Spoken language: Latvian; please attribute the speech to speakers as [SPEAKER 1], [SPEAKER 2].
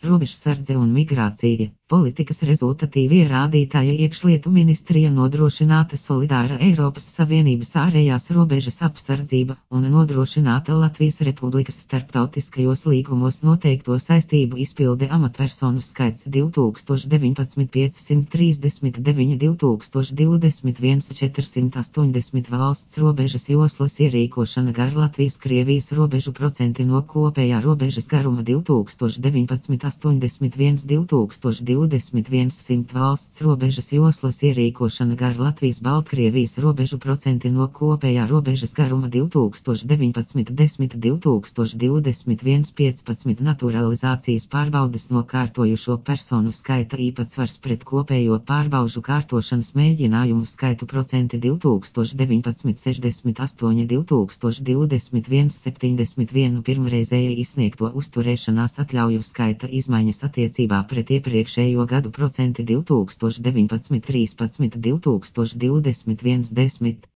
[SPEAKER 1] robežsardze un migrācija. Politikas rezultatīvie rādītāji iekšlietu ministrija nodrošināta solidāra Eiropas Savienības ārējās robežas apsardzība un nodrošināta Latvijas Republikas starptautiskajos līgumos noteikto saistību izpilde amatpersonu skaits 2019 539 2021 480 valsts robežas joslas ierīkošana gar Latvijas-Krievijas robežu procenti no kopējā robežas garuma 2019 81 2021 100 valsts robežas joslas ierīkošana gar Latvijas-Baltkrievijas robežu procenti no kopējā robežas garuma 2019 10 2021 15 naturalizācijas pārbaudes nokārtojušo personu skaita īpatsvars pret kopējo pārbaužu kārtošanas mēģinājumu skaitu procenti 2019 68 2021 71 pirmreizēji izsniegto uzturēšanās atļauju skaita izmaiņas attiecībā pret iepriekšējo gadu procenti 2019 13 2021 10.